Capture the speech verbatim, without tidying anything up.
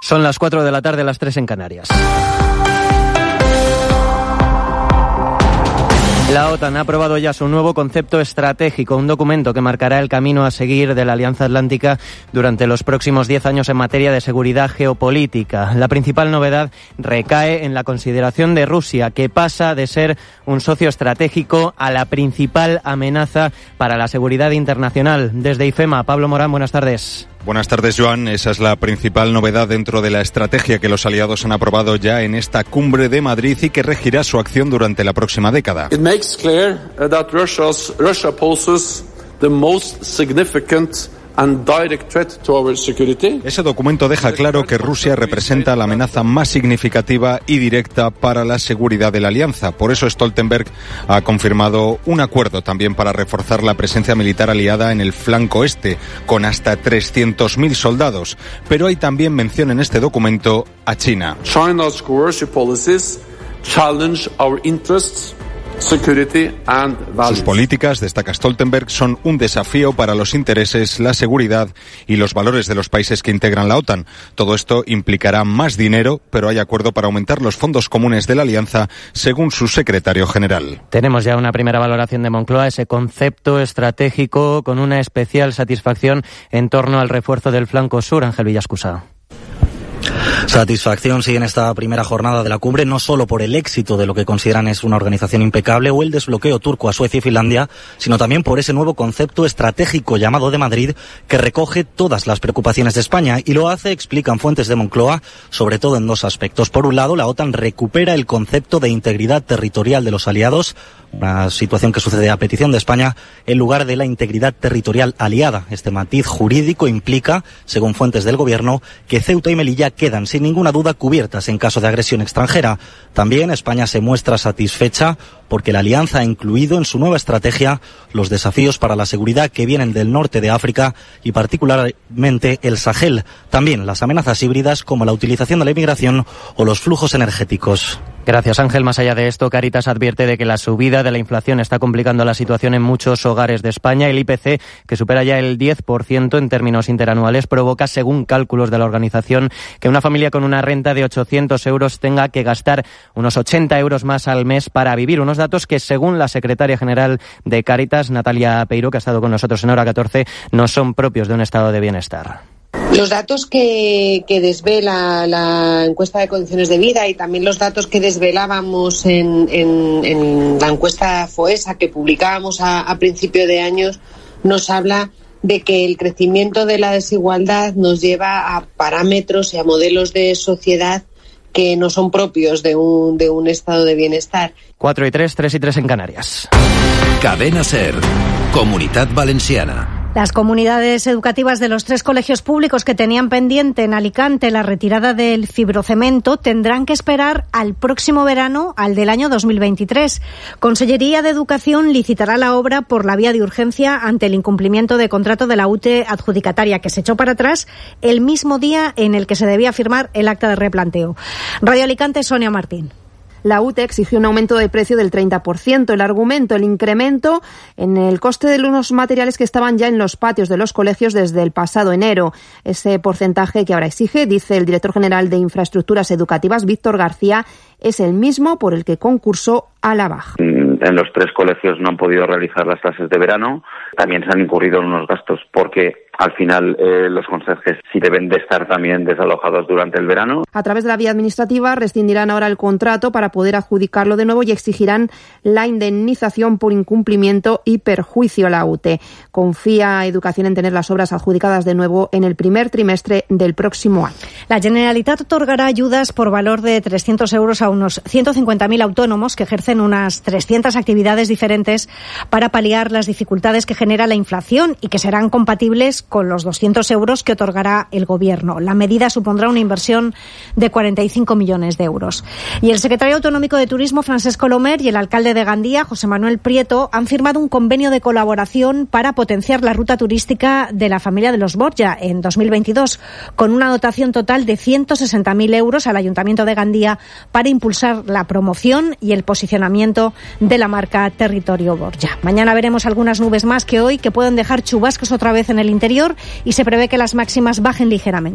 Son las cuatro de la tarde, las tres en Canarias. La OTAN ha aprobado ya su nuevo concepto estratégico, un documento que marcará el camino a seguir de la Alianza Atlántica durante los próximos diez años en materia de seguridad geopolítica. La principal novedad recae en la consideración de Rusia, que pasa de ser un socio estratégico a la principal amenaza para la seguridad internacional. Desde IFEMA, Pablo Morán, buenas tardes. Buenas tardes, Joan. Esa es la principal novedad dentro de la estrategia que los aliados han aprobado ya en esta cumbre de Madrid y que regirá su acción durante la próxima década. It makes clear that Russia's, Russia poses the most significant and direct threat to our security. Ese documento deja claro que Rusia representa la amenaza más significativa y directa para la seguridad de la alianza. Por eso Stoltenberg ha confirmado un acuerdo también para reforzar la presencia militar aliada en el flanco este, con hasta trescientos mil soldados. Pero hay también mención en este documento a China. China's coercive policies challenge our interests, security and values. Sus políticas, destaca Stoltenberg, son un desafío para los intereses, la seguridad y los valores de los países que integran la OTAN. Todo esto implicará más dinero, pero hay acuerdo para aumentar los fondos comunes de la alianza, según su secretario general. Tenemos ya una primera valoración de Moncloa, ese concepto estratégico con una especial satisfacción en torno al refuerzo del flanco sur. Ángel Villascusa. Satisfacción sí en esta primera jornada de la cumbre, no solo por el éxito de lo que consideran es una organización impecable o el desbloqueo turco a Suecia y Finlandia, sino también por ese nuevo concepto estratégico llamado de Madrid que recoge todas las preocupaciones de España y lo hace, explican fuentes de Moncloa, sobre todo en dos aspectos. Por un lado, la OTAN recupera el concepto de integridad territorial de los aliados, una situación que sucede a petición de España, en lugar de la integridad territorial aliada. Este matiz jurídico implica, según fuentes del gobierno, que Ceuta y Melilla quedan sin ninguna duda cubiertas en caso de agresión extranjera. También España se muestra satisfecha porque la alianza ha incluido en su nueva estrategia los desafíos para la seguridad que vienen del norte de África y particularmente el Sahel. También las amenazas híbridas como la utilización de la inmigración o los flujos energéticos. Gracias, Ángel. Más allá de esto, Cáritas advierte de que la subida de la inflación está complicando la situación en muchos hogares de España. El I P C, que supera ya el diez por ciento en términos interanuales, provoca, según cálculos de la organización, que una familia con una renta de ochocientos euros tenga que gastar unos ochenta euros más al mes para vivir. Unos datos que, según la secretaria general de Cáritas, Natalia Peiro, que ha estado con nosotros en Hora catorce, no son propios de un estado de bienestar. Los datos que, que desvela la encuesta de condiciones de vida y también los datos que desvelábamos en, en, en la encuesta FOESA que publicábamos a, a principio de años nos habla de que el crecimiento de la desigualdad nos lleva a parámetros y a modelos de sociedad que no son propios de un, de un estado de bienestar. Cuatro y tres, tres y tres en Canarias. Cadena SER, Comunitat Valenciana. Las comunidades educativas de los tres colegios públicos que tenían pendiente en Alicante la retirada del fibrocemento tendrán que esperar al próximo verano, al del año dos mil veintitrés. Consellería de Educación licitará la obra por la vía de urgencia ante el incumplimiento de contrato de la U T E adjudicataria, que se echó para atrás el mismo día en el que se debía firmar el acta de replanteo. Radio Alicante, Sonia Martín. La U T E exigió un aumento de precio del treinta por ciento. El argumento, el incremento en el coste de unos materiales que estaban ya en los patios de los colegios desde el pasado enero. Ese porcentaje que ahora exige, dice el director general de Infraestructuras Educativas, Víctor García, es el mismo por el que concursó a la baja. En los tres colegios no han podido realizar las clases de verano. También se han incurrido en unos gastos porque al final eh, los conserjes sí deben de estar también desalojados durante el verano. A través de la vía administrativa rescindirán ahora el contrato para poder adjudicarlo de nuevo y exigirán la indemnización por incumplimiento y perjuicio a la U T E. Confía Educación en tener las obras adjudicadas de nuevo en el primer trimestre del próximo año. La Generalitat otorgará ayudas por valor de trescientos euros a unos ciento cincuenta mil autónomos que ejercen unas trescientas actividades diferentes para paliar las dificultades que genera la inflación y que serán compatibles con los doscientos euros que otorgará el Gobierno. La medida supondrá una inversión de cuarenta y cinco millones de euros. Y el secretario autonómico de Turismo, Francesc Colomer, y el alcalde de Gandía, José Manuel Prieto, han firmado un convenio de colaboración para potenciar la ruta turística de la familia de los Borja en dos mil veintidós, con una dotación total de ciento sesenta mil euros al Ayuntamiento de Gandía para impulsar la promoción y el posicionamiento de la marca Territorio Borja. Mañana veremos algunas nubes más que hoy que pueden dejar chubascos otra vez en el interior y se prevé que las máximas bajen ligeramente.